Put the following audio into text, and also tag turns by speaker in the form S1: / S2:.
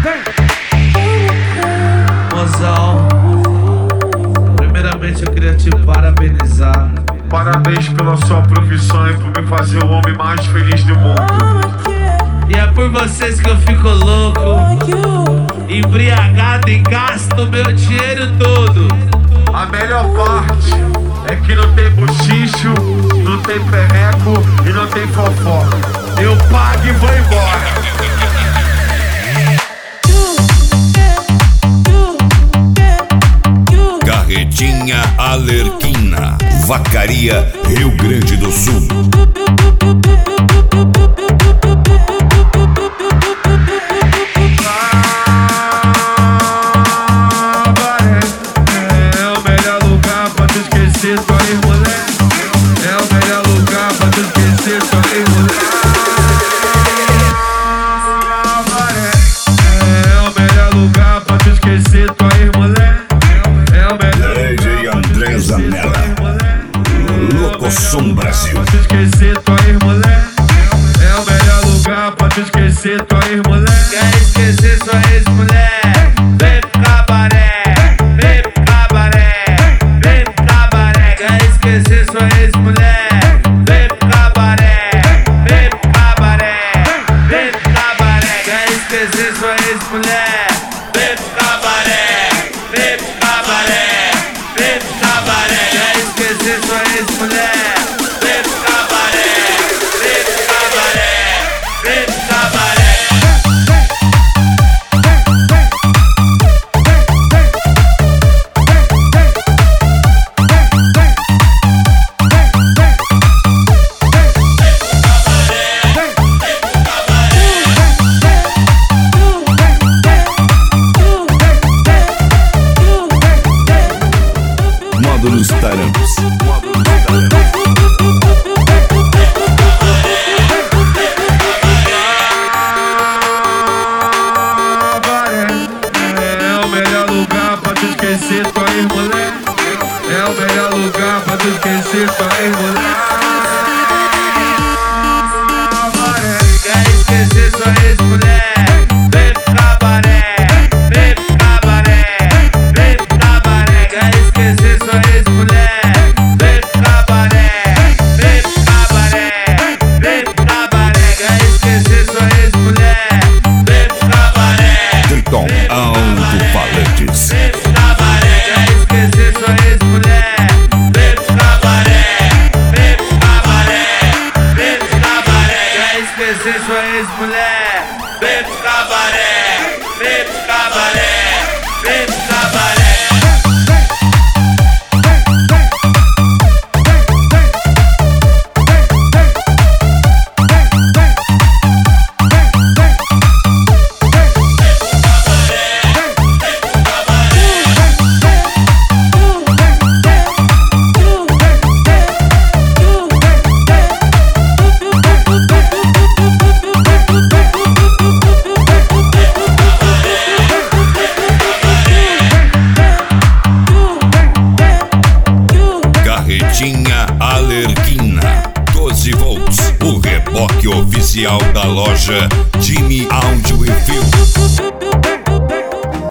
S1: Mozão, primeiramente eu queria te parabenizar.
S2: Parabéns pela sua profissão e por me fazer o homem mais feliz do mundo.
S1: E é por vocês que eu fico louco, embriagado e gasto meu dinheiro todo.
S2: A melhor parte é que não tem bochicho, não tem perreco e não tem fofoca. Eu pago e vou embora.
S3: Carretinha Alerquina, Vacaria, Rio Grande do Sul.
S2: É o melhor lugar pra tu esquecer tua ex-mulher. É o melhor lugar pra tu esquecer tua ex-mulher. É o melhor lugar pra tu esquecer tua ex-mulher.
S3: DJ André Zanella, Locosom Brasil.
S2: Pra tu esquecer tua ex-mulher. É o melhor lugar pra tu esquecer tua ex-mulher.
S1: Quer esquecer sua ex-mulher? Vem pro cabaré, vem pro cabaré, vem pro cabaré. Quer esquecer sua ex-mulher? Vem pro cabaré, vem pro cabaré, vem pro cabaré. Quer esquecer sua ex-mulher? Vem pro cabaré, vem pro cabaré, vem pro cabaré. Quer esquecer sua ex-mulher? Vem pro cabaré, vem pro cabaré, vem pro cabaré.
S3: Módulos Taramps.
S2: É o melhor lugar pra tu esquecer tua ex-mulher. É o melhor lugar pra tu esquecer tua ex-mulher.
S1: Quer esquecer sua ex-mulher? Vem pro cabaré, vem pro cabaré, vem pro cabaré. Quer esquecer sua ex-mulher? Vem pro cabaré, vem pro cabaré, vem pro cabaré. Quer esquecer sua ex-mulher? Vem pro cabaré,
S3: Triton Alto-Falantes.
S1: vem pro cabaré. Quer esquecer sua ex-mulher? Vem pro cabaré, vem pro cabaré, vem pro cabaré. Quer esquecer sua ex-mulher? Vem pro cabaré, vem pro cabaré, vem pro cabaré.
S3: Carretinha Alerquina, 12 volts. O reboque oficial da loja Time Áudio e Fio.